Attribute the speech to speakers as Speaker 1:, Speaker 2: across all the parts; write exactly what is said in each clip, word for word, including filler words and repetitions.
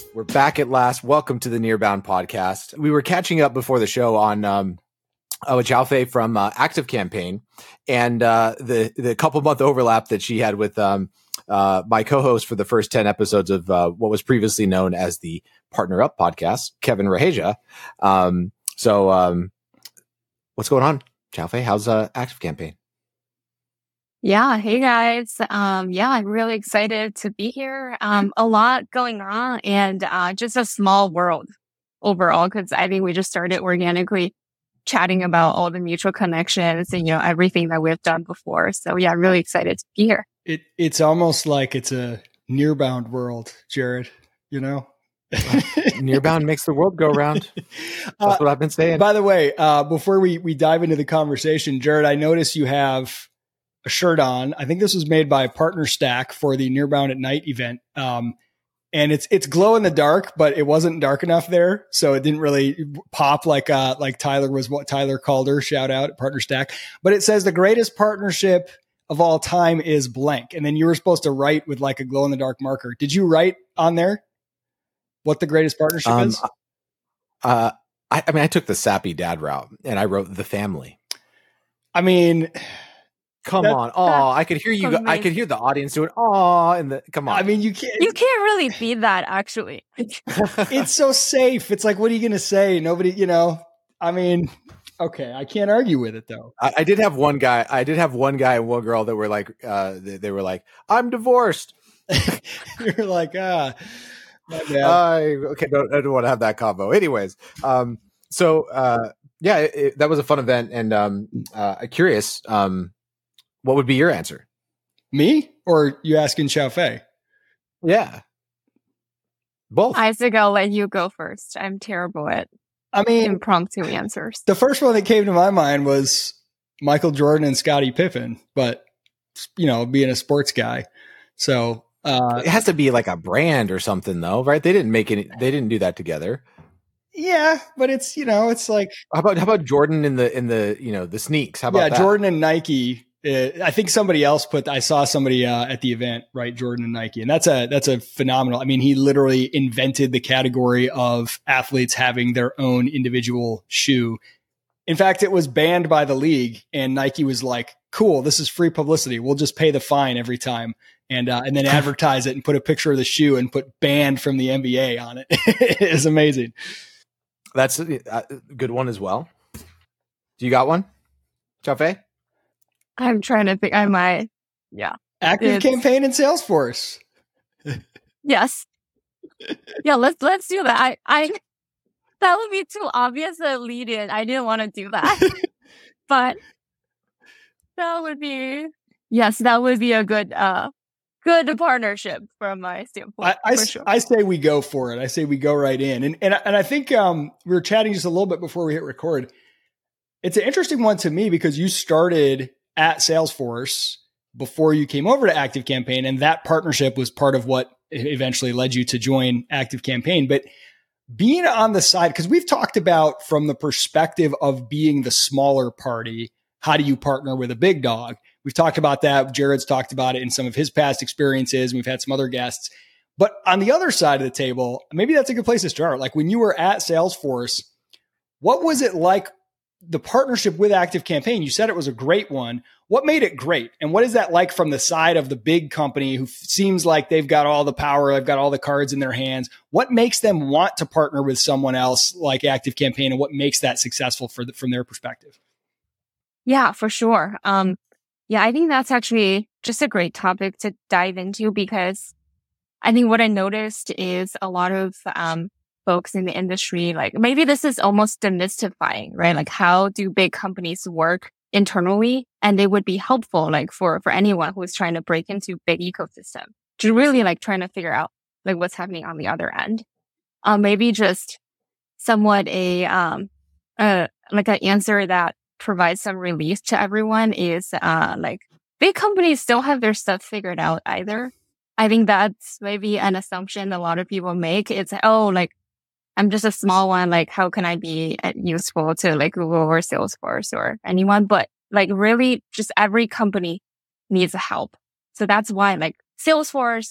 Speaker 1: We're back at last. Welcome to the Nearbound podcast. We were catching up before the show on um, uh, with Xiaofei from uh, Active Campaign and uh, the the couple month overlap that she had with um, uh, my co-host for the first ten episodes of uh, what was previously known as the Partner Up podcast, Kevin Raheja. Um, so, um, what's going on, Xiaofei? How's uh, Active Campaign?
Speaker 2: Yeah. Hey guys. Um, yeah, I'm really excited to be here. Um, a lot going on and, uh, just a small world overall, because I think we just started organically chatting about all the mutual connections and, you know, everything that we've done before. So yeah, I'm really excited to be here.
Speaker 3: It, it's almost like it's a nearbound world, Jared, you know?
Speaker 1: Nearbound makes the world go round. That's uh, what I've been saying.
Speaker 3: By the way, uh, before we, we dive into the conversation, Jared, I notice you have a shirt on. I think this was made by Partner Stack for the Nearbound at Night event. Um, and it's, it's glow in the dark, but it wasn't dark enough there. So it didn't really pop like, uh, like Tyler was what Tyler Calder, shout out at Partner Stack, but it says the greatest partnership of all time is blank. And then you were supposed to write with like a glow in the dark marker. Did you write on there what the greatest partnership
Speaker 1: um,
Speaker 3: is?
Speaker 1: Uh, I, I mean, I took the sappy dad route and I wrote the family.
Speaker 3: I mean,
Speaker 1: Come that, on. Oh, I could hear you. Amazing. I could hear the audience doing, oh, and the, come on.
Speaker 3: I mean, you can't.
Speaker 2: You can't really be that, actually.
Speaker 3: It's so safe. It's like, what are you going to say? Nobody, you know, I mean, okay. I can't argue with it though.
Speaker 1: I, I did have one guy, I did have one guy and one girl that were like, uh, they, they were like, I'm divorced.
Speaker 3: You're like, ah, my bad.
Speaker 1: I, okay. Don't, I don't want to have that combo. Anyways. Um, so, uh, yeah, it, it, that was a fun event. And, um, uh, curious, um, what would be your answer?
Speaker 3: Me or you asking Xiaofei?
Speaker 1: Yeah. Both.
Speaker 2: Isaac, I'll let you go first. I'm terrible at
Speaker 3: I mean,
Speaker 2: impromptu answers.
Speaker 3: The first one that came to my mind was Michael Jordan and Scottie Pippen, but, you know, being a sports guy. So uh,
Speaker 1: it has to be like a brand or something, though, right? They didn't make it. They didn't do that together.
Speaker 3: Yeah, but it's, you know, it's like.
Speaker 1: How about, how about Jordan in the, in the, you know, the sneaks? How about
Speaker 3: yeah,
Speaker 1: that?
Speaker 3: Jordan and Nike. Uh, I think somebody else put, I saw somebody uh, at the event, right? Jordan and Nike. And that's a, that's a phenomenal. I mean, he literally invented the category of athletes having their own individual shoe. In fact, it was banned by the league and Nike was like, cool, this is free publicity. We'll just pay the fine every time. And, uh, and then advertise it and put a picture of the shoe and put banned from the N B A on it. It's amazing.
Speaker 1: That's a good one as well. Do you got one, Xiaofei?
Speaker 2: I'm trying to think. I might. Yeah.
Speaker 3: Active it's, Campaign in Salesforce.
Speaker 2: Yes. Yeah. Let's let's do that. I I that would be too obvious a lead in. I didn't want to do that, but that would be yes. That would be a good uh good partnership from my standpoint.
Speaker 3: I I,
Speaker 2: sure.
Speaker 3: I say we go for it. I say we go right in, and and and I think um we were chatting just a little bit before we hit record. It's an interesting one to me because you started at Salesforce before you came over to Active Campaign. And that partnership was part of what eventually led you to join Active Campaign. But being on the side, because we've talked about from the perspective of being the smaller party, how do you partner with a big dog? We've talked about that. Jared's talked about it in some of his past experiences. And we've had some other guests. But on the other side of the table, maybe that's a good place to start. Like when you were at Salesforce, what was it like? The partnership with Active Campaign, you said it was a great one. What made it great? And what is that like from the side of the big company who seems like they've got all the power, they've got all the cards in their hands? What makes them want to partner with someone else like Active Campaign, and what makes that successful for the, from their perspective?
Speaker 2: Yeah, for sure. Um, yeah, I think that's actually just a great topic to dive into because I think what I noticed is a lot of um, folks in the industry, like maybe this is almost demystifying, right? Like how do big companies work internally? And they would be helpful, like for, for anyone who is trying to break into big ecosystem to really like trying to figure out like what's happening on the other end. Um, maybe just somewhat a, um, uh, like an answer that provides some relief to everyone is, uh, like big companies don't have their stuff figured out either. I think that's maybe an assumption a lot of people make. It's, oh, like, I'm just a small one. Like, how can I be useful to like Google or Salesforce or anyone? But like really just every company needs help. So that's why like Salesforce,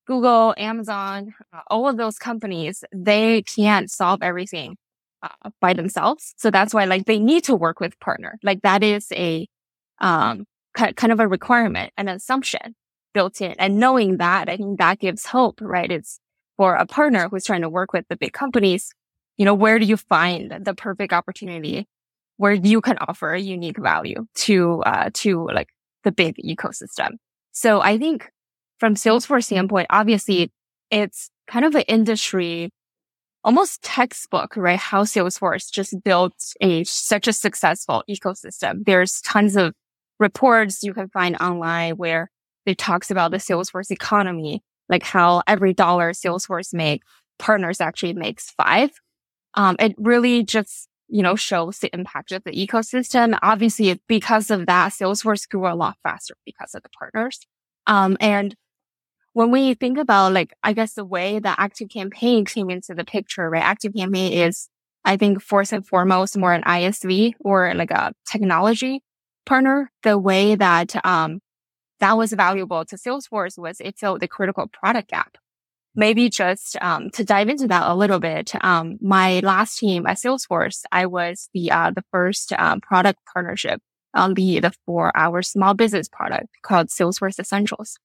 Speaker 2: Google, Amazon, uh, all of those companies, they can't solve everything uh, by themselves. So that's why like they need to work with partner. Like that is a um ki- kind of a requirement, an assumption built in. And knowing that, I think that gives hope, right? It's for a partner who's trying to work with the big companies, you know, where do you find the perfect opportunity where you can offer a unique value to, uh, to like the big ecosystem. So I think from Salesforce standpoint, obviously it's kind of an industry, almost textbook, right? How Salesforce just built a, such a successful ecosystem. There's tons of reports you can find online where it talks about the Salesforce economy, like how every dollar Salesforce make, partners actually makes five. Um, it really just, you know, shows the impact of the ecosystem. Obviously, because of that, Salesforce grew a lot faster because of the partners. Um, and when we think about, like, I guess the way that ActiveCampaign came into the picture, right? ActiveCampaign is, I think, first and foremost, more an I S V or like a technology partner. The way that, um, that was valuable to Salesforce was it filled the critical product gap. Maybe just um, to dive into that a little bit, um, my last team at Salesforce, I was the uh, the first um, product partnership uh, lead for our small business product called Salesforce Essentials.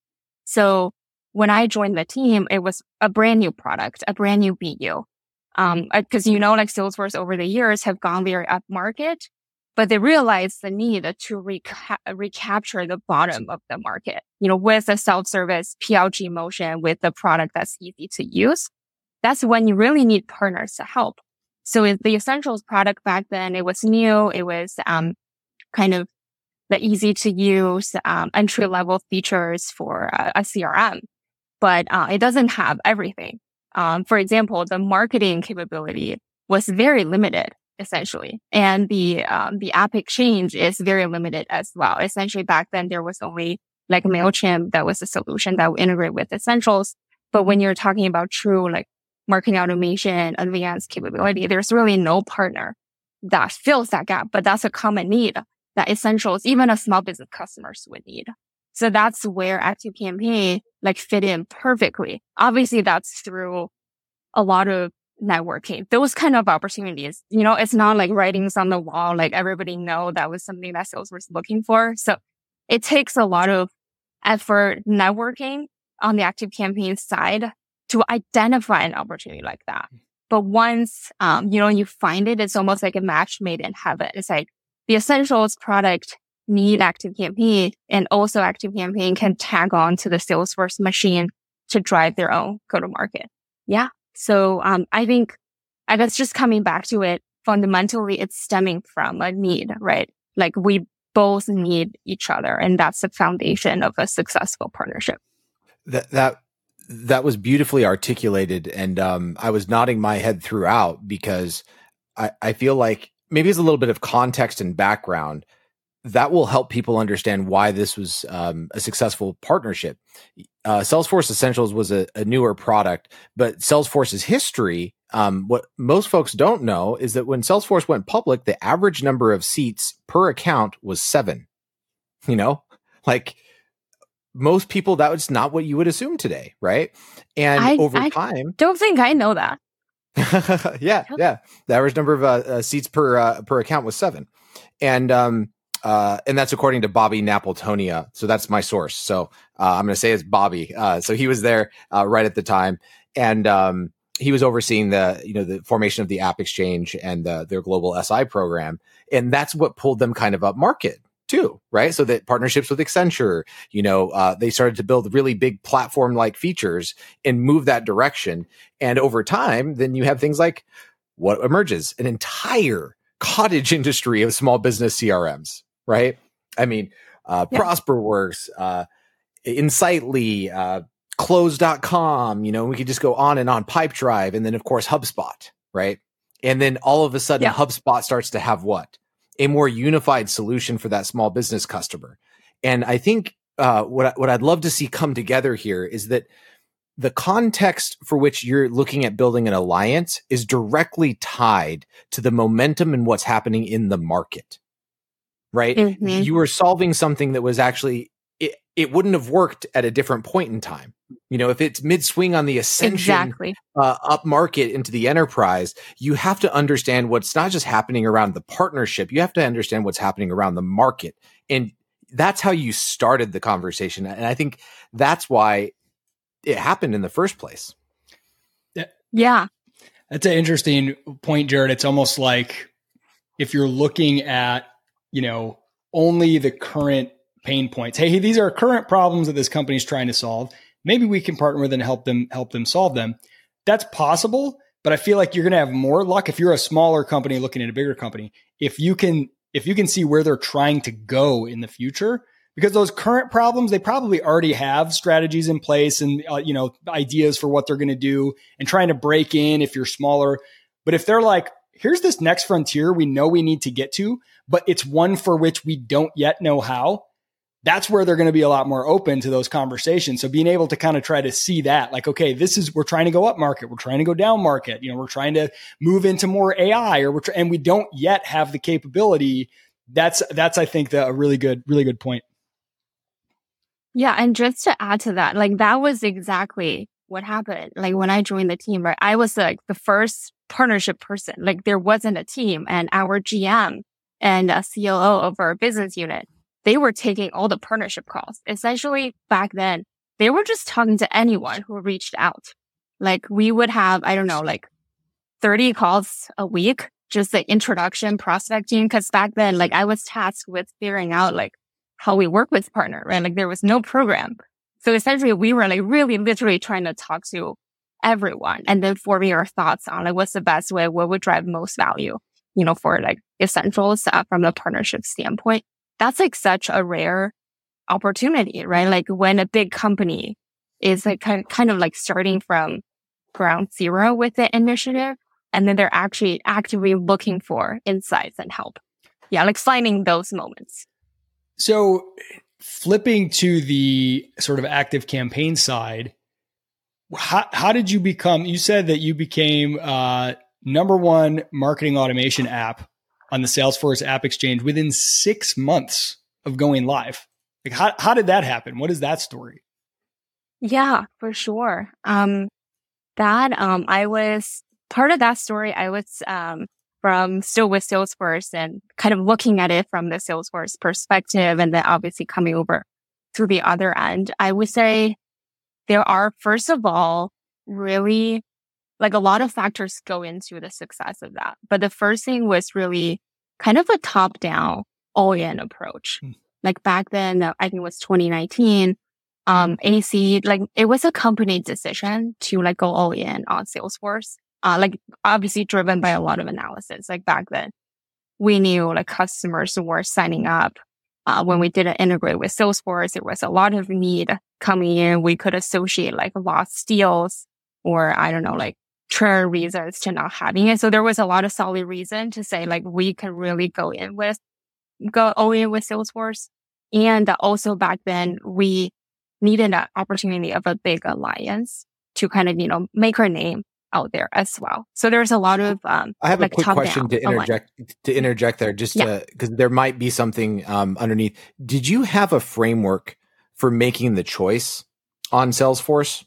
Speaker 2: So when I joined the team, it was a brand new product, a brand new B U. Um, because you know, like Salesforce over the years have gone very up market, but they realized the need to reca- recapture the bottom of the market, you know, with a self-service P L G motion, with a product that's easy to use. That's when you really need partners to help. So with the Essentials product back then, it was new. It was, um, kind of the easy to use, um, entry level features for a, a C R M, but, uh, it doesn't have everything. Um, for example, the marketing capability was very limited, essentially. And the, um, the app exchange is very limited as well. Essentially back then there was only like MailChimp that was a solution that would integrate with Essentials. But when you're talking about true like marketing automation, advanced capability, there's really no partner that fills that gap. But that's a common need that Essentials, even a small business customers would need. So that's where ActiveCampaign like fit in perfectly. Obviously that's through a lot of networking, those kind of opportunities. You know, it's not like writings on the wall, like everybody know that was something that Salesforce was looking for. So it takes a lot of effort networking on the ActiveCampaign side to identify an opportunity like that. But once, um, you know, you find it, it's almost like a match made in heaven. It's like the Essentials product need ActiveCampaign, and also ActiveCampaign can tag on to the Salesforce machine to drive their own go-to-market. Yeah. So, um, I think, I guess just coming back to it, fundamentally, it's stemming from a need, right? Like we both need each other, and that's the foundation of a successful partnership.
Speaker 1: That, that, that was beautifully articulated. And, um, I was nodding my head throughout because I, I feel like maybe it's a little bit of context and background that will help people understand why this was um, a successful partnership. Uh, Salesforce Essentials was a, a newer product, but Salesforce's history, um, what most folks don't know is that when Salesforce went public, the average number of seats per account was seven. You know, like most people, that was not what you would assume today, right? And
Speaker 2: I,
Speaker 1: over
Speaker 2: I
Speaker 1: time,
Speaker 2: don't think I know that.
Speaker 1: yeah, yeah. The average number of uh, uh, seats per uh, per account was seven, and um, Uh, and that's according to Bobby Napoltonia. So that's my source. So uh, I'm going to say it's Bobby. Uh, so he was there uh, right at the time, and um, he was overseeing the you know the formation of the App Exchange and the, their global S I program, and that's what pulled them kind of up market too, right? So that partnerships with Accenture, you know, uh, they started to build really big platform-like features and move that direction. And over time, then you have things like what emerges, an entire cottage industry of small business C R Ms. Right. I mean, uh, yeah. ProsperWorks, uh, Insightly, uh, Close dot com, you know, we could just go on and on, Pipedrive, and then of course, HubSpot. Right. And then all of a sudden yeah. HubSpot starts to have what? A more unified solution for that small business customer. And I think, uh, what, what I'd love to see come together here is that the context for which you're looking at building an alliance is directly tied to the momentum and what's happening in the market. Right? Mm-hmm. You were solving something that was actually, it, it wouldn't have worked at a different point in time. You know, if it's mid swing on the ascension
Speaker 2: exactly.
Speaker 1: uh, up market into the enterprise, you have to understand what's not just happening around the partnership. You have to understand what's happening around the market. And that's how you started the conversation. And I think that's why it happened in the first place.
Speaker 2: Yeah.
Speaker 3: That's an interesting point, Jared. It's almost like if you're looking at, you know, only the current pain points. Hey, these are current problems that this company is trying to solve. Maybe we can partner with them and help them help them solve them. That's possible, but I feel like you're going to have more luck if you're a smaller company looking at a bigger company. If you can if you can see where they're trying to go in the future, because those current problems, they probably already have strategies in place and uh, you know, ideas for what they're going to do and trying to break in if you're smaller. But if they're like, here's this next frontier we know we need to get to, but it's one for which we don't yet know how, that's where they're going to be a lot more open to those conversations. So being able to kind of try to see that, like, okay, this is, we're trying to go up market. We're trying to go down market. You know, we're trying to move into more A I or we're, tr- and we don't yet have the capability. That's, that's, I think the, a really good, really good point.
Speaker 2: Yeah. And just to add to that, like that was exactly what happened. Like when I joined the team, right, I was like the first partnership person. Like there wasn't a team, and our G M and a C O O of our business unit, they were taking all the partnership calls. Essentially back then, they were just talking to anyone who reached out. Like we would have, I don't know, like thirty calls a week, just the introduction prospecting. Cause back then, like I was tasked with figuring out like how we work with partner, right? Like there was no program. So essentially we were like really literally trying to talk to everyone and then forming our thoughts on like what's the best way, what would drive most value, you know, for like essentials uh, from the partnership standpoint. That's like such a rare opportunity, right? Like when a big company is like kind kind of like starting from ground zero with the initiative, and then they're actually actively looking for insights and help. Yeah, like finding those moments.
Speaker 3: So flipping to the sort of active campaign side, how, how did you become, you said that you became uh, number one marketing automation app on the Salesforce App Exchange within six months of going live. Like how, how did that happen? What is that story?
Speaker 2: Yeah, for sure. Um, that, um, I was part of that story. I was, um, from still with Salesforce and kind of looking at it from the Salesforce perspective, and then obviously coming over to the other end. I would say there are, first of all, really like a lot of factors go into the success of that. But the first thing was really kind of a top down all in approach. Mm. Like back then, I think it was twenty nineteen, um, A C, like it was a company decision to like go all in on Salesforce. Uh, like obviously driven by a lot of analysis. Like back then, we knew like customers were signing up. Uh, when we didn't integrate with Salesforce, there was a lot of need coming in. We could associate like lost deals or I don't know, like churn reasons to not having it. So there was a lot of solid reason to say like we can really go in with, go all in with Salesforce. And also back then we needed an opportunity of a big alliance to kind of, you know, make our name out there as well. So there's a lot of um
Speaker 1: I have
Speaker 2: like
Speaker 1: a quick question to interject alliance. to interject there just yeah. to because there might be something um underneath. Did you have a framework for making the choice on Salesforce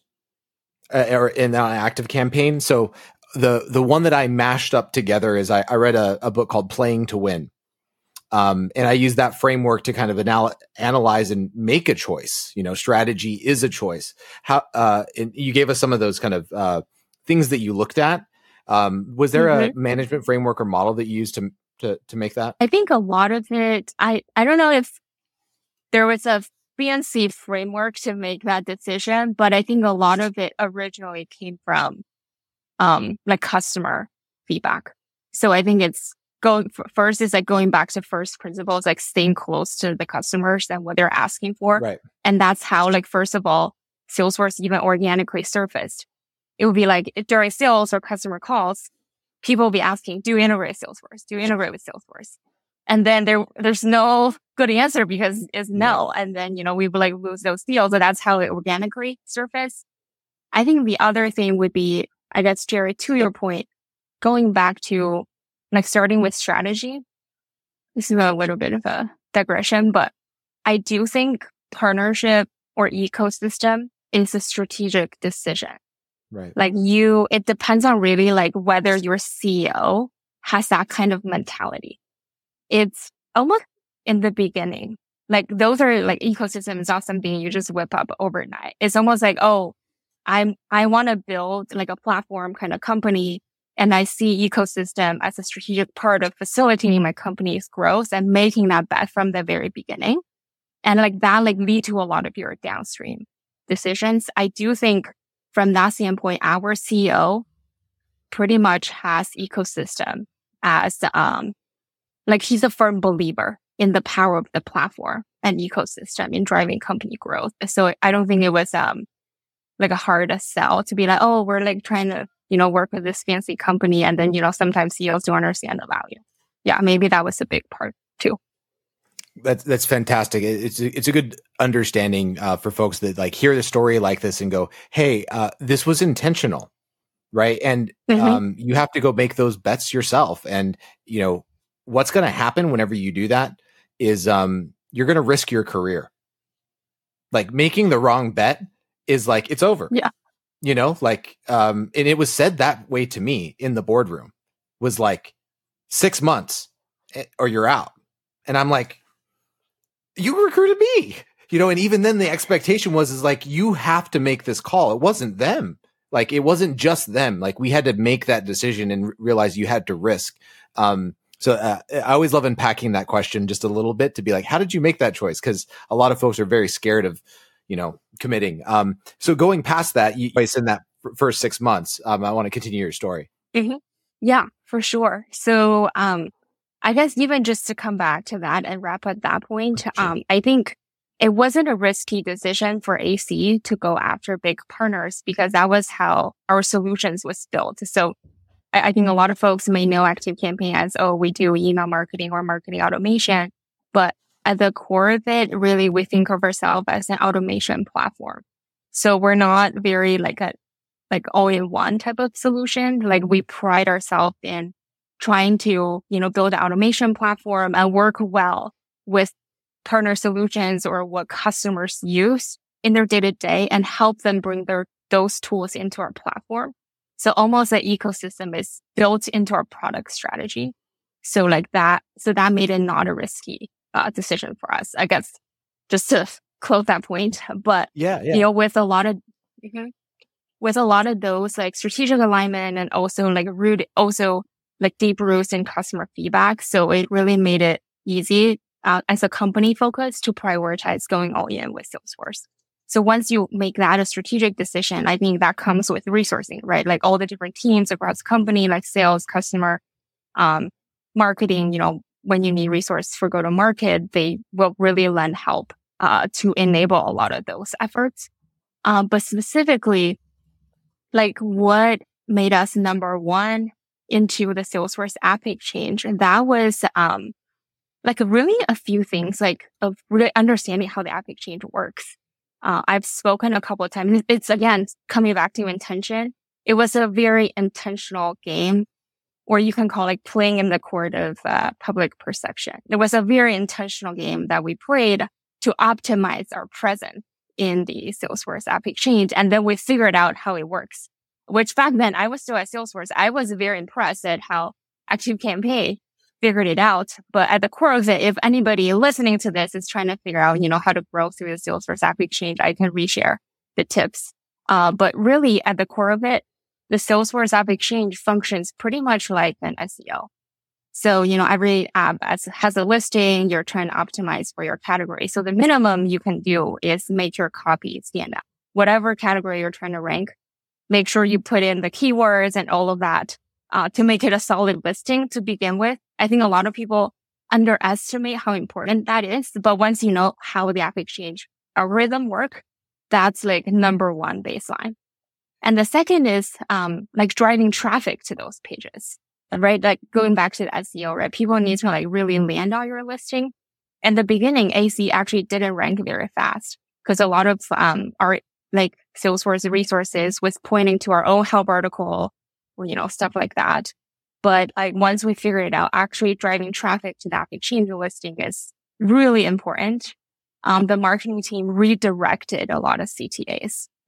Speaker 1: uh, or in an active campaign? So the the one that I mashed up together is I, I read a, a book called Playing to Win. Um, and I use that framework to kind of anal- analyze and make a choice. You know, strategy is a choice. How uh, and you gave us some of those kind of uh, things that you looked at. Um, was there mm-hmm. a management framework or model that you used to to to make that?
Speaker 2: I think a lot of it. I I don't know if there was a fancy framework to make that decision, but I think a lot of it originally came from um, like customer feedback. So I think it's. Going first is like going back to first principles, like staying close to the customers and what they're asking for.
Speaker 1: Right.
Speaker 2: And that's how, like, first of all, Salesforce even organically surfaced. It would be like during sales or customer calls, people will be asking, do you integrate with Salesforce? Do you integrate with Salesforce? And then there, there's no good answer because it's no. Yeah. And then, you know, we would like lose those deals. So that's how it organically surfaced. I think the other thing would be, I guess, Jerry, to your point, going back to like starting with strategy. This is a little bit of a digression, but I do think partnership or ecosystem is a strategic decision.
Speaker 1: Right.
Speaker 2: Like you, it depends on really like whether your C E O has that kind of mentality. It's almost in the beginning. Like those are like ecosystems, not something you just whip up overnight. It's almost like, oh, I'm, I want to build like a platform kind of company. And I see ecosystem as a strategic part of facilitating my company's growth and making that bet from the very beginning. And like that like lead to a lot of your downstream decisions. I do think from that standpoint, our C E O pretty much has ecosystem as, um, like he's a firm believer in the power of the platform and ecosystem in driving company growth. So I don't think it was, um, like a hard sell to be like, oh, we're like trying to, you know, work with this fancy company. And then, you know, sometimes C E Os don't understand the value. Yeah, maybe that was a big part too.
Speaker 1: That's that's fantastic. It's a, it's a good understanding uh, for folks that like hear the story like this and go, "Hey, uh, this was intentional, right?" And mm-hmm. um, you have to go make those bets yourself. And you know what's going to happen whenever you do that is um, you're going to risk your career. Like making the wrong bet is like it's over.
Speaker 2: Yeah,
Speaker 1: you know, like um, and it was said that way to me in the boardroom. Was like six months or you're out, and I'm like. You recruited me, you know, and even then the expectation was, is like, you have to make this call. It wasn't them. Like, it wasn't just them. Like we had to make that decision and realize you had to risk. Um, so uh, I always love unpacking that question just a little bit to be like, how did you make that choice? Cause a lot of folks are very scared of, you know, committing. Um, so going past that, you place in that f- first six months, um, I want to continue your story.
Speaker 2: Mm-hmm. Yeah, for sure. So, um, I guess even just to come back to that and wrap at that point, sure. um, I think it wasn't a risky decision for A C to go after big partners because that was how our solutions was built. So I, I think a lot of folks may know ActiveCampaign as, oh, we do email marketing or marketing automation. But at the core of it, really, we think of ourselves as an automation platform. So we're not very like a like all-in-one type of solution. Like we pride ourselves in trying to, you know, build an automation platform and work well with partner solutions or what customers use in their day-to-day and help them bring their those tools into our platform. So almost the ecosystem is built into our product strategy. So like that, so that made it not a risky uh, decision for us, I guess, just to close that point. But,
Speaker 1: yeah, yeah.
Speaker 2: you know, with a lot of, mm-hmm, with a lot of those like strategic alignment and also like root, also like deep roots in customer feedback. So it really made it easy uh, as a company focus to prioritize going all in with Salesforce. So once you make that a strategic decision, I think that comes with resourcing, right? Like all the different teams across the company, like sales, customer, um, marketing, you know, when you need resource for go to market, they will really lend help uh, to enable a lot of those efforts. Uh, but specifically, like what made us number one into the Salesforce App Exchange. And that was, um, like really a few things, like of really understanding how the App Exchange works. Uh, I've spoken a couple of times. It's again, coming back to intention. It was a very intentional game, or you can call it playing in the court of uh, public perception. It was a very intentional game that we played to optimize our presence in the Salesforce App Exchange. And then we figured out how it works. Which back then I was still at Salesforce. I was very impressed at how ActiveCampaign figured it out. But at the core of it, if anybody listening to this is trying to figure out, you know, how to grow through the Salesforce App Exchange, I can reshare the tips. Uh, but really at the core of it, the Salesforce App Exchange functions pretty much like an S E O. So, you know, every app has, has a listing. You're trying to optimize for your category. So the minimum you can do is make your copy stand out. Whatever category you're trying to rank, make sure you put in the keywords and all of that uh, to make it a solid listing to begin with. I think a lot of people underestimate how important that is. But once you know how the App Exchange algorithm work, that's like number one baseline. And the second is um like driving traffic to those pages, right? Like going back to the S E O, right? People need to like really land on your listing. In the beginning, A C actually didn't rank very fast because a lot of um our like Salesforce resources was pointing to our own help article or, you know, stuff like that. But like once we figured it out, actually driving traffic to the App Exchange listing is really important. Um, the marketing team redirected a lot of C T As.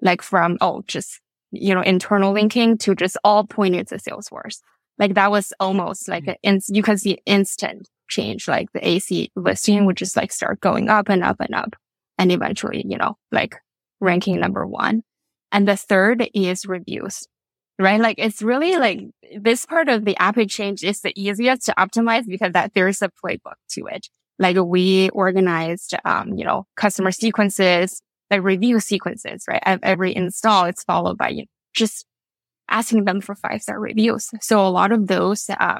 Speaker 2: like from, oh, just, you know, internal linking to just all pointing to Salesforce. Like that was almost like an, ins- you can see instant change, like the A C listing would just like start going up and up and up. And eventually, you know, like ranking number one. And the third is reviews, right? Like it's really like this part of the App Exchange is the easiest to optimize because that there's a playbook to it. Like we organized, um, you know, customer sequences, like review sequences, right? At every install, it's followed by you know, just asking them for five star reviews. So a lot of those, uh,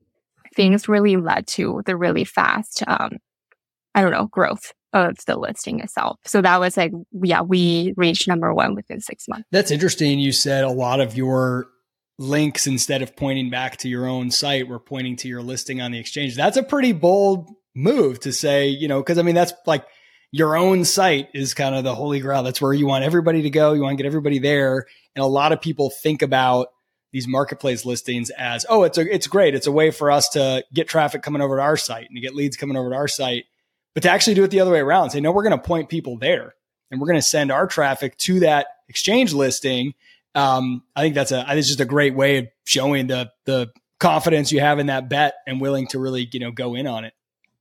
Speaker 2: things really led to the really fast, um, I don't know, growth of the listing itself. So that was like, yeah, we reached number one within six months.
Speaker 3: That's interesting. You said a lot of your links, instead of pointing back to your own site, were pointing to your listing on the exchange. That's a pretty bold move to say, you know, because I mean, that's like your own site is kind of the holy grail. That's where you want everybody to go. You want to get everybody there. And a lot of people think about these marketplace listings as, oh, it's a, it's great. It's a way for us to get traffic coming over to our site and to get leads coming over to our site. But to actually do it the other way around, say, no, we're going to point people there and we're going to send our traffic to that exchange listing. Um, I think that's a, it's just a great way of showing the, the confidence you have in that bet and willing to really, you know, go in on it.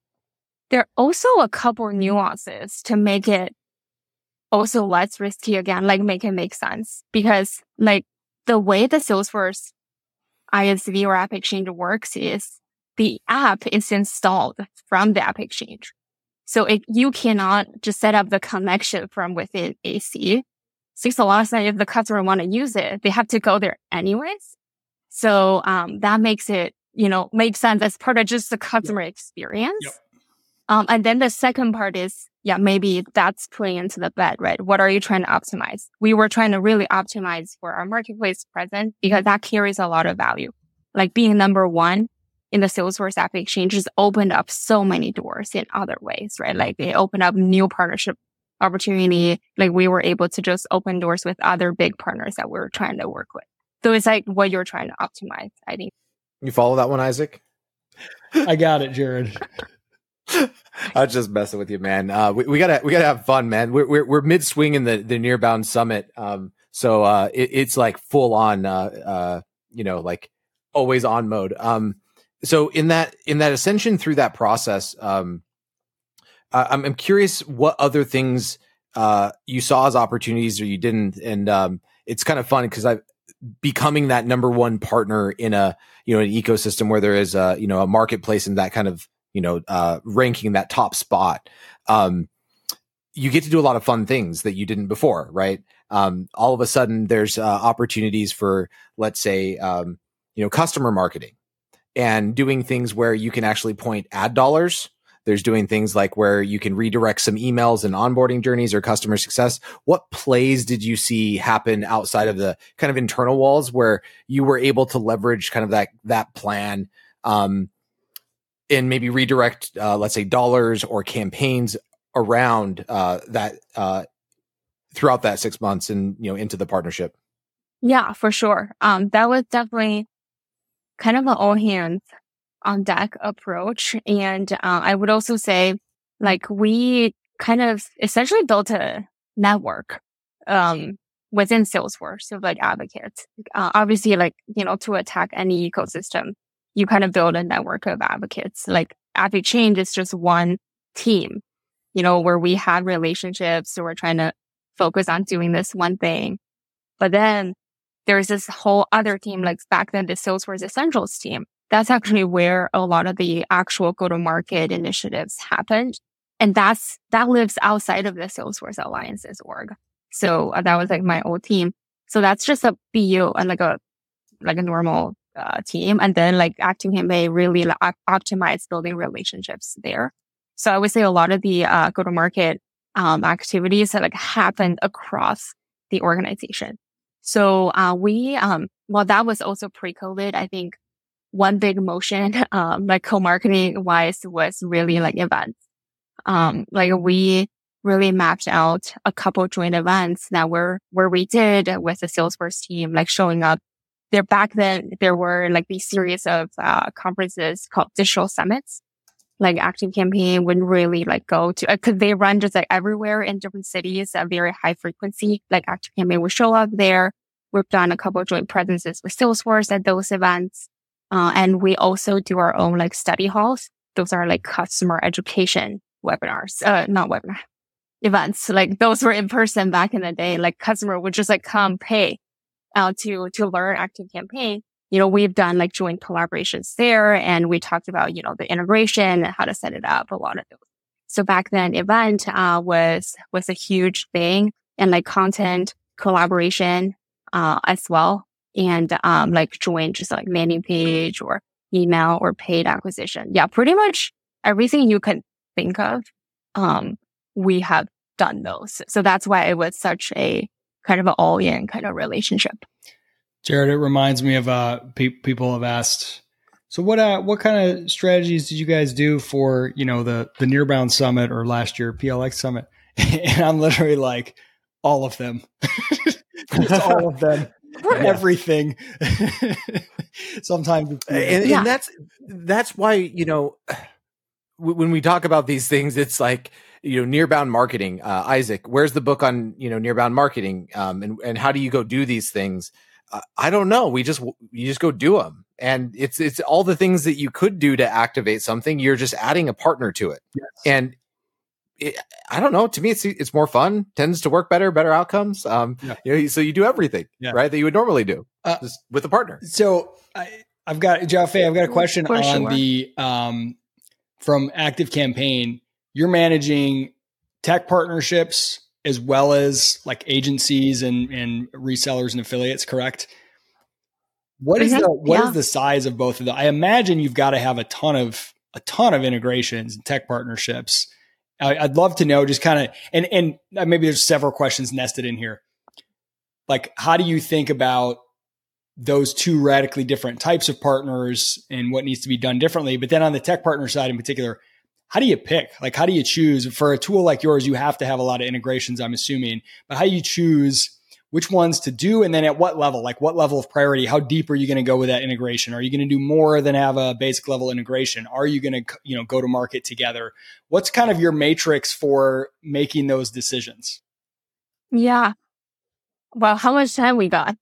Speaker 2: There are also a couple of nuances to make it also less risky again, like make it make sense. Because like the way the Salesforce I S V or App Exchange works is the app is installed from the App Exchange. So it, you cannot just set up the connection from within A C. Since a lot of times if the customer want to use it, they have to go there anyways. So um, that makes it, you know, make sense as part of just the customer yep. experience. Yep. Um, and then the second part is, yeah, maybe that's playing into the bet, right? What are you trying to optimize? We were trying to really optimize for our marketplace presence because that carries a lot of value. Like being number one in the Salesforce App Exchange has opened up so many doors in other ways, right? Like they opened up new partnership opportunity. Like we were able to just open doors with other big partners that we were trying to work with. So it's like what you're trying to optimize, I think.
Speaker 1: You follow that one, Isaac?
Speaker 3: I got it, Jared.
Speaker 1: I was just messing with you, man. Uh, we, we gotta, we gotta have fun, man. We're, we're, we're mid swing in the, the Nearbound Summit. Um, so, uh, it, it's like full on, uh, uh, you know, like always on mode. Um, so in that, in that ascension through that process, um, I, I'm, I'm curious what other things, uh, you saw as opportunities or you didn't. And, um, it's kind of fun because I've becoming that number one partner in a, you know, an ecosystem where there is a, you know, a marketplace and that kind of, you know, uh, ranking that top spot. Um, you get to do a lot of fun things that you didn't before, right? Um, all of a sudden there's uh, opportunities for, let's say, um, you know, customer marketing and doing things where you can actually point ad dollars. There's doing things like where you can redirect some emails and onboarding journeys or customer success. What plays did you see happen outside of the kind of internal walls where you were able to leverage kind of that, that plan, um, and maybe redirect, uh, let's say dollars or campaigns around, uh, that, uh, throughout that six months and, you know, into the partnership?
Speaker 2: Yeah, for sure. Um, that was definitely kind of an all hands on deck approach. And uh, I would also say, like, we kind of essentially built a network um, within Salesforce of like advocates. Uh, obviously, like, you know, to attack any ecosystem, you kind of build a network of advocates. Like App Exchange is just one team, you know, where we had relationships. So we're trying to focus on doing this one thing. But then there's this whole other team, like back then the Salesforce Essentials team. That's actually where a lot of the actual go-to-market initiatives happened. And that's, that lives outside of the Salesforce Alliances org. So uh, that was like my old team. So that's just a B U and like a, like a normal uh, team. And then like ActiveCampaign really like, op- optimized building relationships there. So I would say a lot of the uh, go-to-market um, activities that like happened across the organization. So uh, we, um, well, that was also pre-COVID. I think one big motion, um, like co-marketing wise was really like events. Um, like we really mapped out a couple joint events that were, where we did with the Salesforce team, like showing up there. Back then, there were like these series of, uh, conferences called digital summits. like ActiveCampaign would really like go to, uh, cause they run just like everywhere in different cities at very high frequency. Like ActiveCampaign would show up there. We've done a couple of joint presences with Salesforce at those events. Uh, and we also do our own like study halls. Those are like customer education webinars, uh, not webinar events. Like those were in person back in the day. Like customer would just like come pay, uh, to, to learn ActiveCampaign. You know, we've done like joint collaborations there, and we talked about, you know, the integration and how to set it up, a lot of those. So back then event, uh, was, was a huge thing, and like content collaboration, uh, as well. And, um, like joint just like landing page or email or paid acquisition. Yeah, pretty much everything you can think of. Um, we have done those. So that's why it was such a kind of an all-in kind of relationship.
Speaker 3: Jared, it reminds me of uh, pe- people have asked. So what uh, what kind of strategies did you guys do for, you know, the the Nearbound Summit or last year P L X Summit? And I'm literally like, all of them, just all of them, everything. Sometimes, it's,
Speaker 1: and,
Speaker 2: yeah.
Speaker 1: and that's that's why, you know, when we talk about these things, it's like, you know, Nearbound marketing. Uh, Isaac, where's the book on, you know, Nearbound marketing? Um, and and how do you go do these things? I don't know. We just, you just go do them. And it's, it's all the things that you could do to activate something. You're just adding a partner to it.
Speaker 3: Yes.
Speaker 1: And it, I don't know, to me, it's, it's more fun, tends to work better, better outcomes. Um, yeah. you know, so you do everything, yeah. right, that you would normally do uh, just with a partner.
Speaker 3: So I, I've got, Jiafei, I've got a question
Speaker 2: For
Speaker 3: on
Speaker 2: sure.
Speaker 3: the, um, from ActiveCampaign. You're managing tech partnerships as well as like agencies and, and resellers and affiliates, correct? What is
Speaker 2: mm-hmm.
Speaker 3: the what
Speaker 2: yeah.
Speaker 3: is the size of both of them? I imagine you've got to have a ton of a ton of integrations and tech partnerships. I, I'd love to know just kind of and and maybe there's several questions nested in here. Like, how do you think about those two radically different types of partners and what needs to be done differently? But then on the tech partner side in particular, how do you pick? Like, how do you choose? For a tool like yours, you have to have a lot of integrations, I'm assuming. But how do you choose which ones to do? And then at what level? Like, what level of priority? How deep are you going to go with that integration? Are you going to do more than have a basic level integration? Are you going to, you know, go to market together? What's kind of your matrix for making those decisions?
Speaker 2: Yeah. Well, how much time we got?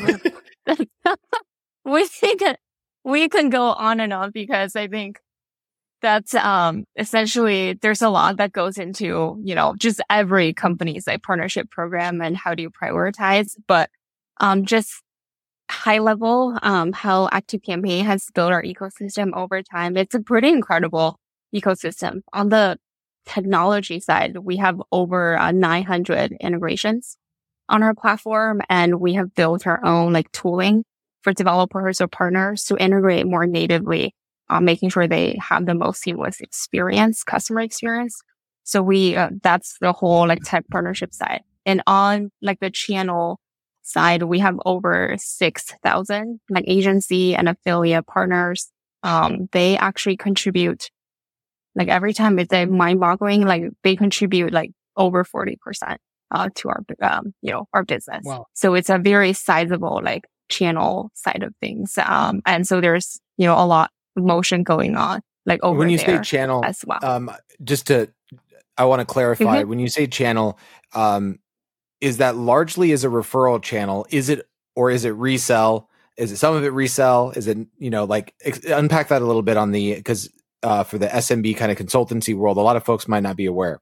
Speaker 2: we think we can go on and on, because I think that's, um, essentially there's a lot that goes into, you know, just every company's like partnership program and how do you prioritize. But, um, just high level, um, how ActiveCampaign has built our ecosystem over time. It's a pretty incredible ecosystem. On the technology side, we have over uh, nine hundred integrations on our platform, and we have built our own like tooling for developers or partners to integrate more natively. Uh, making sure they have the most seamless experience, customer experience. So we, uh, that's the whole like tech partnership side. And on like the channel side, we have over six thousand like agency and affiliate partners. Um, they actually contribute, like every time it's like mind boggling, like they contribute like over forty percent, uh, to our, um, you know, our business.
Speaker 3: Wow.
Speaker 2: So it's a very sizable like channel side of things. Um, and so there's, you know, a lot motion going on like over
Speaker 1: when you
Speaker 2: there
Speaker 1: say channel
Speaker 2: as well.
Speaker 1: Um, just to, I want to clarify,
Speaker 2: mm-hmm.
Speaker 1: when you say channel, um, is that largely as a referral channel? Is it, or is it resell? Is it some of it resell? Is it, you know, like ex- unpack that a little bit on the, because uh, for the S M B kind of consultancy world, a lot of folks might not be aware.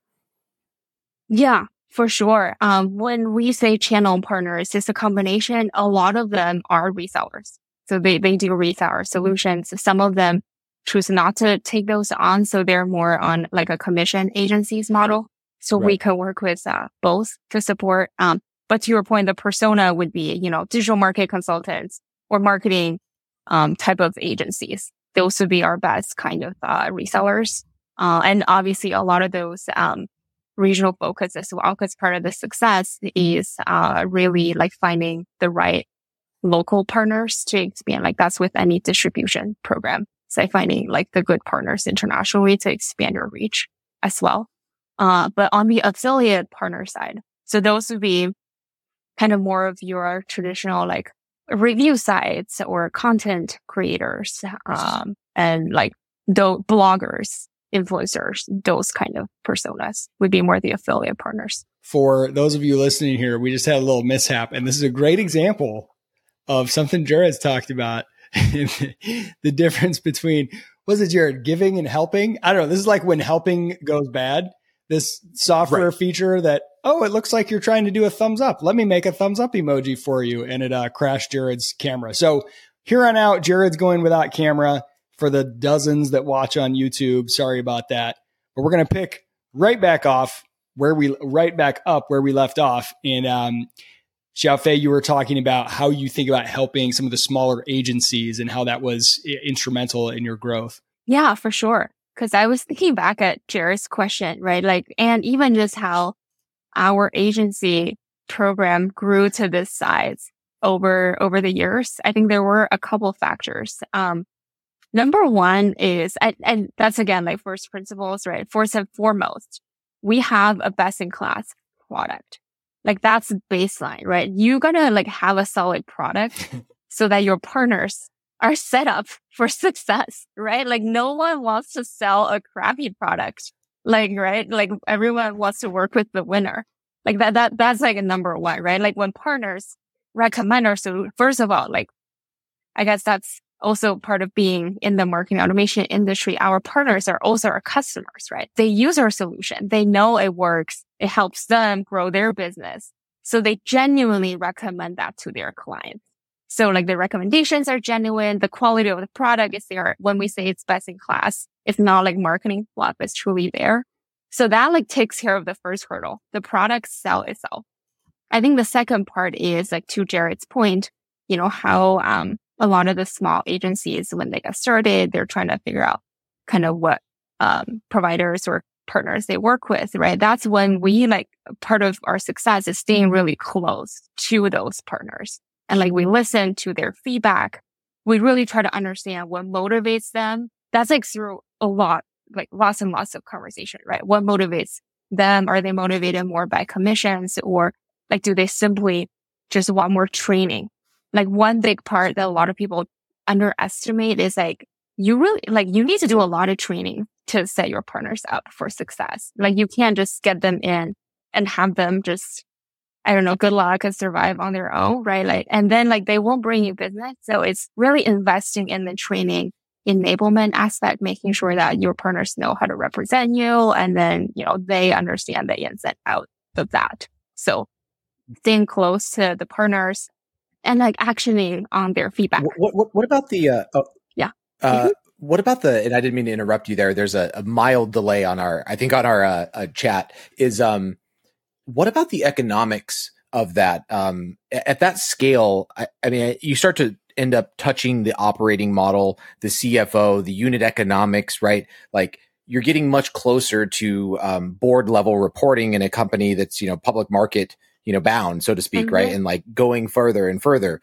Speaker 2: Yeah, for sure. Um, when we say channel partners, it's a combination. A lot of them are resellers. So they, they do reseller solutions. Some of them choose not to take those on. So they're more on like a commission agencies model. So right. we can work with uh, both to support. Um, but to your point, the persona would be, you know, digital market consultants or marketing um, type of agencies. Those would be our best kind of uh, resellers. Uh, and obviously a lot of those um, regional focus as well, because part of the success is uh, really like finding the right local partners to expand. Like that's with any distribution program. So finding like the good partners internationally to expand your reach as well. Uh, but on the affiliate partner side, so those would be kind of more of your traditional like review sites or content creators, um, and like the bloggers influencers, those kind of personas would be more the affiliate partners.
Speaker 3: For those of you listening here, we just had a little mishap, and this is a great example of something Jared's talked about. The difference between, was it Jared, giving and helping? I don't know. This is like when helping goes bad. This software right. feature that, oh, it looks like you're trying to do a thumbs up. Let me make a thumbs up emoji for you. And it uh, crashed Jared's camera. So here on out, Jared's going without camera for the dozens that watch on YouTube. Sorry about that. But we're going to pick right back off where we, right back up where we left off. And um, Xiaofei, you were talking about how you think about helping some of the smaller agencies and how that was instrumental in your growth.
Speaker 2: Yeah, for sure. Because I was thinking back at Jared's question, right? Like, and even just how our agency program grew to this size over, over the years. I think there were a couple factors. Um, number one is, and, and that's again, like first principles, right? First and foremost, we have a best in class product. Like that's baseline, right? You gotta like have a solid product so that your partners are set up for success, right? Like no one wants to sell a crappy product. Like, right? Like everyone wants to work with the winner. Like that, that, that's like a number one, right? Like when partners recommend our solution, first of all, like, I guess that's also part of being in the marketing automation industry. Our partners are also our customers, right? They use our solution. They know it works. It helps them grow their business. So they genuinely recommend that to their clients. So like the recommendations are genuine. The quality of the product is there. When we say it's best in class, it's not like marketing fluff. It's truly there. So that like takes care of the first hurdle. The product sell itself. I think the second part is like to Jared's point, you know, how, um, a lot of the small agencies, when they get started, they're trying to figure out kind of what, um, providers or partners they work with, right? That's when we like part of our success is staying really close to those partners. And like we listen to their feedback. We really try to understand what motivates them. That's like through a lot, like lots and lots of conversation, right? What motivates them? Are they motivated more by commissions, or like do they simply just want more training? Like one big part that a lot of people underestimate is like, you really, like you need to do a lot of training to set your partners up for success. Like you can't just get them in and have them just, I don't know, good luck and survive on their own, right? Like, and then like they won't bring you business. So it's really investing in the training enablement aspect, making sure that your partners know how to represent you. And then, you know, they understand the ins and outs of that. So staying close to the partners and like actioning on their feedback.
Speaker 1: What, what, what about the, uh, oh,
Speaker 2: yeah.
Speaker 1: Uh,
Speaker 2: mm-hmm.
Speaker 1: What about the, and I didn't mean to interrupt you there. There's a, a mild delay on our, I think on our uh, uh, chat is, um, what about the economics of that? Um, at that scale, I, I mean, you start to end up touching the operating model, the C F O, the unit economics, right? Like you're getting much closer to um, board level reporting in a company that's, you know, public market, you know, bound, so to speak, mm-hmm. right? And like going further and further.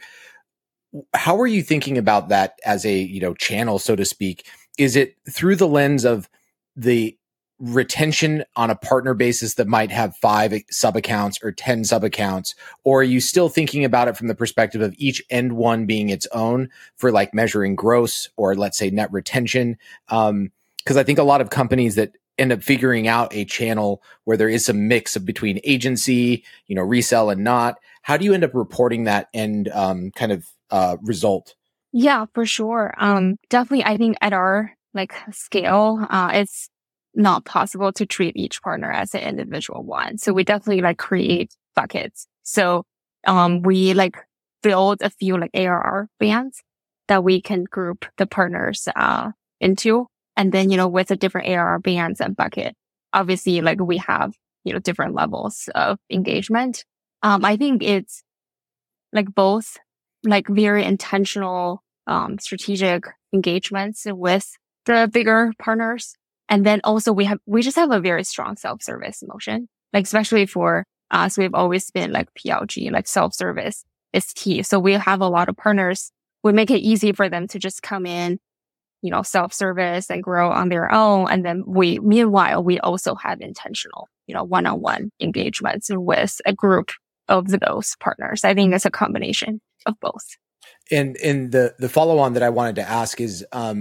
Speaker 1: How are you thinking about that as a, you know, channel, so to speak? Is it through the lens of the retention on a partner basis that might have five sub accounts or ten sub accounts? Or are you still thinking about it from the perspective of each end one being its own for like measuring gross or let's say net retention? Um, cause I think a lot of companies that end up figuring out a channel where there is some mix of between agency, you know, resell and not, how do you end up reporting that end, um, kind of, uh, result?
Speaker 2: Yeah, for sure. Um, definitely. I think at our like scale, uh, it's not possible to treat each partner as an individual one. So we definitely like create buckets. So, um, we like build a few like A R R bands that we can group the partners, uh, into. And then, you know, with the different A R R bands and bucket, obviously like we have, you know, different levels of engagement. Um, I think it's like both like very intentional, um, strategic engagements with the bigger partners. And then also we have, we just have a very strong self-service motion, like especially for us, we've always been like P L G, like self-service is key. So we have a lot of partners. We make it easy for them to just come in, you know, self-service and grow on their own. And then we, meanwhile, we also have intentional, you know, one-on-one engagements with a group of those partners. I think it's a combination of both.
Speaker 1: And and the the follow on that I wanted to ask is, um,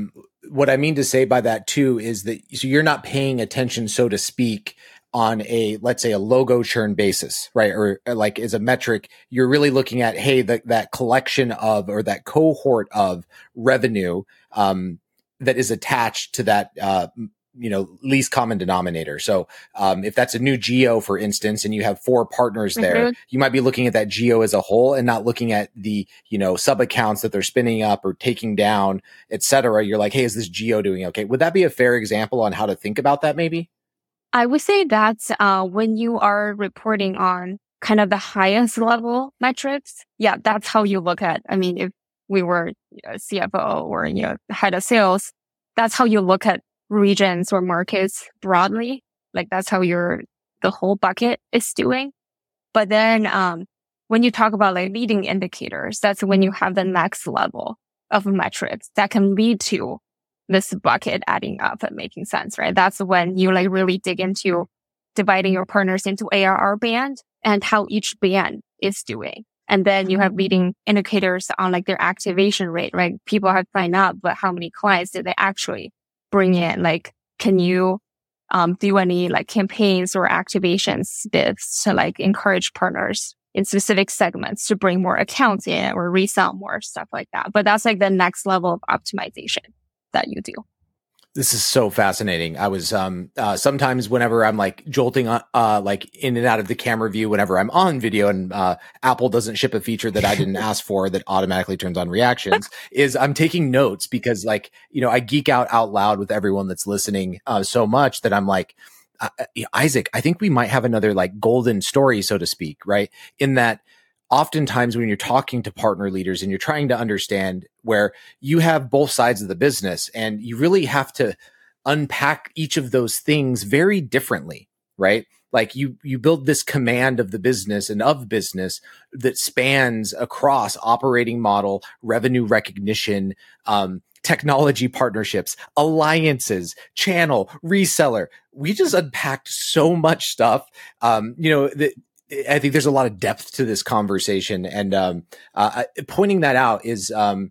Speaker 1: what I mean to say by that too is that so you're not paying attention, so to speak, on a, let's say, a logo churn basis, right? Or, or like as a metric, you're really looking at, hey, the, that collection of, or that cohort of revenue, um, that is attached to that, uh, you know, least common denominator. So, um, if that's a new geo, for instance, and you have four partners there, mm-hmm. you might be looking at that geo as a whole and not looking at the, you know, sub accounts that they're spinning up or taking down, et cetera. You're like, hey, is this geo doing okay? Would that be a fair example on how to think about that maybe?
Speaker 2: I would say that uh, when you are reporting on kind of the highest level metrics, yeah, that's how you look at. I mean, if we were a C F O or, you know, head of sales, that's how you look at regions or markets broadly. Like that's how your the whole bucket is doing. But then um, when you talk about like leading indicators, that's when you have the next level of metrics that can lead to this bucket adding up and making sense, right? That's when you like really dig into dividing your partners into A R R band and how each band is doing. And then you have leading indicators on like their activation rate, right? People have signed up, but how many clients did they actually bring in? Like, can you um, do any like campaigns or activations to like encourage partners in specific segments to bring more accounts in or resell more, stuff like that. But that's like the next level of optimization that you do.
Speaker 1: This is so fascinating. I was, um, uh, sometimes whenever I'm like jolting, uh, uh, like in and out of the camera view, whenever I'm on video and, uh, Apple doesn't ship a feature that I didn't ask for that automatically turns on reactions is I'm taking notes because like, you know, I geek out out loud with everyone that's listening, uh, so much that I'm like, uh, Isaac, I think we might have another like golden story, so to speak, right? In that, oftentimes when you're talking to partner leaders and you're trying to understand where you have both sides of the business and you really have to unpack each of those things very differently, right? Like you, you build this command of the business and of business that spans across operating model, revenue recognition, um, technology partnerships, alliances, channel, reseller. We just unpacked so much stuff. Um, you know, that, I think there's a lot of depth to this conversation, and um, uh, pointing that out is um,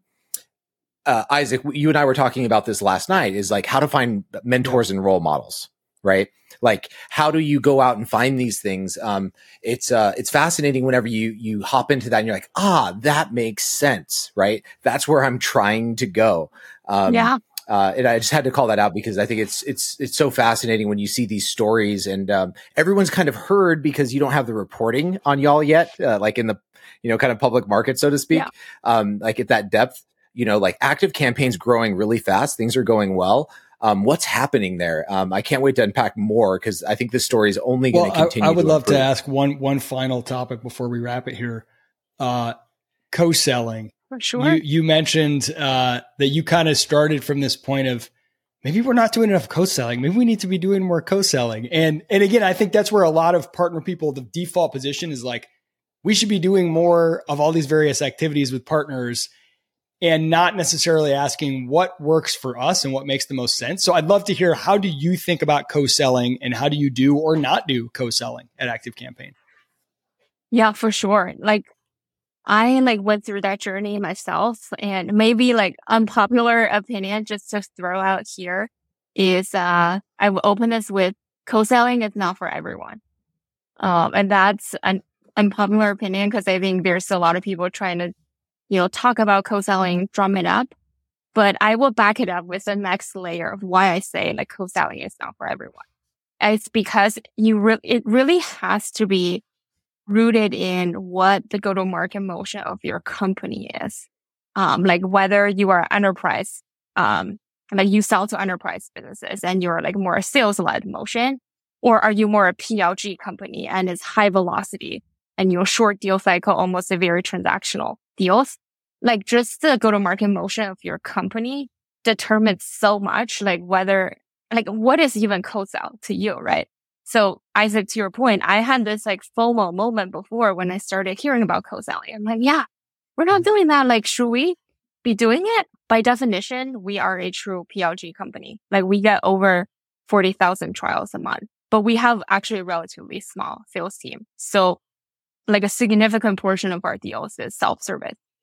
Speaker 1: uh, Isaac. You and I were talking about this last night. Is like how to find mentors and role models, right? Like how do you go out and find these things? Um, it's uh, it's fascinating whenever you you hop into that and you're like, ah, that makes sense, right? That's where I'm trying to go. Um,
Speaker 2: yeah.
Speaker 1: Uh, and I just had to call that out because I think it's it's it's so fascinating when you see these stories, and um, everyone's kind of heard because you don't have the reporting on y'all yet, uh, like in the you know kind of public market, so to speak, yeah. um, like at that depth. You know, like ActiveCampaign's growing really fast, things are going well. Um, what's happening there? Um, I can't wait to unpack more because I think this story is only going to
Speaker 3: well,
Speaker 1: continue.
Speaker 3: I, I would
Speaker 1: to
Speaker 3: love
Speaker 1: improve.
Speaker 3: to ask one one final topic before we wrap it here. Uh, co-selling.
Speaker 2: For sure.
Speaker 3: You, you mentioned uh, that you kind of started from this point of maybe we're not doing enough co-selling. Maybe we need to be doing more co-selling. And and again, I think that's where a lot of partner people, the default position is like, we should be doing more of all these various activities with partners and not necessarily asking what works for us and what makes the most sense. So I'd love to hear, how do you think about co-selling and how do you do or not do co-selling at ActiveCampaign?
Speaker 2: Yeah, for sure. Like, I like went through that journey myself, and maybe like unpopular opinion just to throw out here is uh I will open this with co-selling is not for everyone. Um and that's an unpopular opinion because I think there's a lot of people trying to, you know, talk about co-selling, drum it up. But I will back it up with the next layer of why I say like co-selling is not for everyone. It's because you re- it really has to be rooted in what the go-to-market motion of your company is. Um, like whether you are enterprise, um, like you sell to enterprise businesses and you're like more a sales-led motion, or are you more a P L G company and it's high velocity and your short deal cycle, almost a very transactional deals? Like just the go-to-market motion of your company determines so much, like whether, like what is even co-sell to you, right? So Isaac, to your point, I had this like FOMO moment before when I started hearing about co-selling. I'm like, yeah, we're not doing that. Like, should we be doing it? By definition, we are a true P L G company. Like we get over forty thousand trials a month, but we have actually a relatively small sales team. So like a significant portion of our deals is self-service.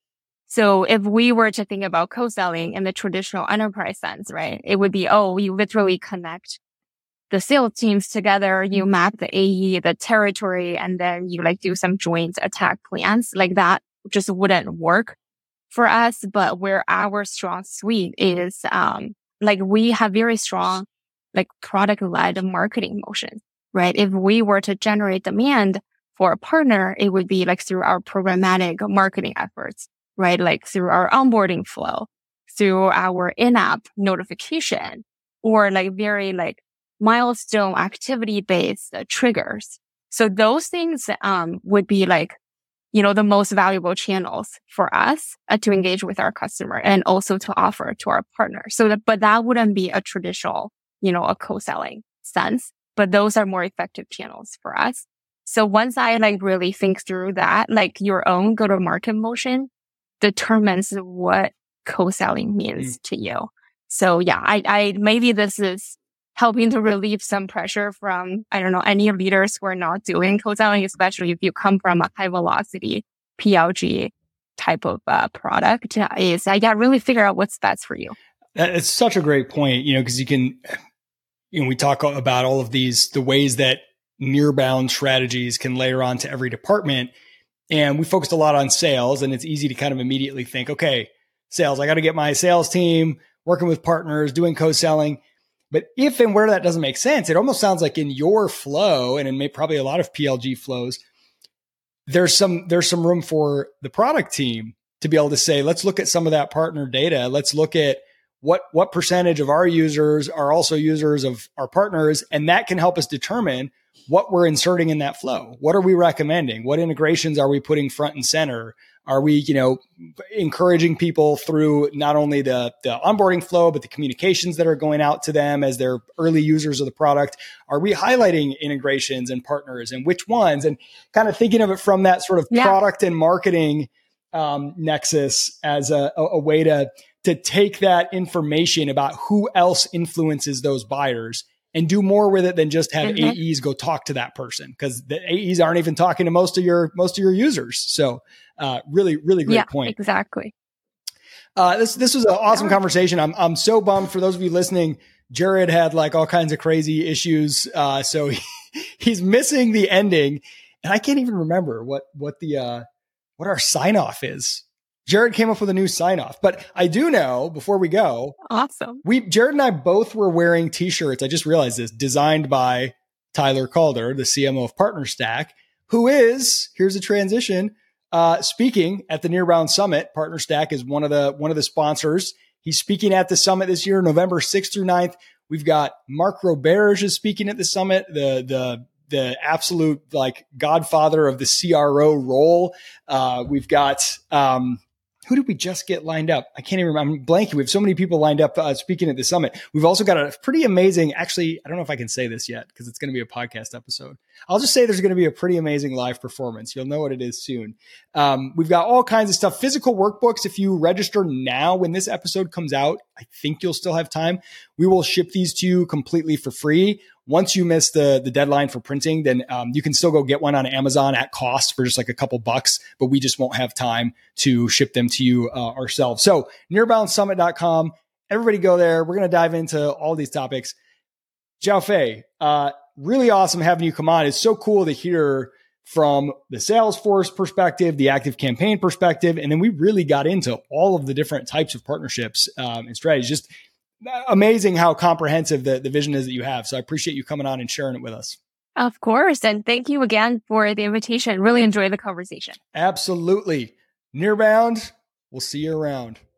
Speaker 2: So if we were to think about co-selling in the traditional enterprise sense, right, it would be, oh, you literally connect the sales teams together, you map the A E, the territory, and then you like do some joint attack plans. Like that just wouldn't work for us. But where our strong suite is, um, like we have very strong, like product-led marketing motion, right? If we were to generate demand for a partner, it would be like through our programmatic marketing efforts, right? Like through our onboarding flow, through our in-app notification, or like very like milestone activity-based uh, triggers. So those things um would be like, you know, the most valuable channels for us uh, to engage with our customer and also to offer to our partner. So that, but that wouldn't be a traditional, you know, a co-selling sense, but those are more effective channels for us. So once I like really think through that, like your own go-to-market motion determines what co-selling means mm. to you. So yeah, I, I, maybe this is helping to relieve some pressure from, I don't know, any leaders who are not doing co-selling, especially if you come from a high velocity P L G type of uh, product, is I got to really figure out what's best for you.
Speaker 3: It's such a great point, you know, because you can, you know, we talk about all of these, the ways that near-bound strategies can layer on to every department. And we focused a lot on sales, and it's easy to kind of immediately think, okay, sales, I got to get my sales team working with partners, doing co-selling. But if and where that doesn't make sense, it almost sounds like in your flow, and in may, probably a lot of P L G flows, there's some there's some room for the product team to be able to say, let's look at some of that partner data. Let's look at what what percentage of our users are also users of our partners, and that can help us determine what we're inserting in that flow. What are we recommending? What integrations are we putting front and center? Are we, you know, encouraging people through not only the, the onboarding flow, but the communications that are going out to them as they're early users of the product? Are we highlighting integrations and partners, and which ones? And kind of thinking of it from that sort of yeah. product and marketing um, nexus as a, a, a way to, to take that information about who else influences those buyers and do more with it than just have mm-hmm. A Es go talk to that person, because the A Es aren't even talking to most of your most of your users. So uh, really, really great
Speaker 2: yeah,
Speaker 3: point.
Speaker 2: Exactly.
Speaker 3: Uh, this this was an awesome yeah. conversation. I'm I'm so bummed for those of you listening. Jared had like all kinds of crazy issues, uh, so he, he's missing the ending, and I can't even remember what what the uh, what our sign off is. Jared came up with a new sign off, but I do know before we go,
Speaker 2: awesome.
Speaker 3: We, Jared and I both were wearing t-shirts. I just realized this, designed by Tyler Calder, the C M O of PartnerStack, who is, here's a transition, uh, speaking at the Nearbound Summit. PartnerStack is one of the, one of the sponsors. He's speaking at the summit this year, November sixth through ninth. We've got Mark Roberge is speaking at the summit, the, the, the absolute like godfather of the C R O role. Uh, we've got, um, who did we just get lined up? I can't even remember. I'm blanking. We have so many people lined up uh, speaking at the summit. We've also got a pretty amazing, actually, I don't know if I can say this yet because it's going to be a podcast episode. I'll just say there's going to be a pretty amazing live performance. You'll know what it is soon. Um, we've got all kinds of stuff. Physical workbooks. If you register now when this episode comes out, I think you'll still have time. We will ship these to you completely for free. Once you miss the, the deadline for printing, then um, you can still go get one on Amazon at cost for just like a couple bucks, but we just won't have time to ship them to you uh, ourselves. So nearbound summit dot com, everybody go there. We're going to dive into all these topics. Xiao Fei, uh, really awesome having you come on. It's so cool to hear from the Salesforce perspective, the ActiveCampaign perspective, and then we really got into all of the different types of partnerships um, and strategies. Just amazing how comprehensive the, the vision is that you have. So I appreciate you coming on and sharing it with us.
Speaker 2: Of course. And thank you again for the invitation. Really enjoyed the conversation.
Speaker 3: Absolutely. Nearbound, we'll see you around.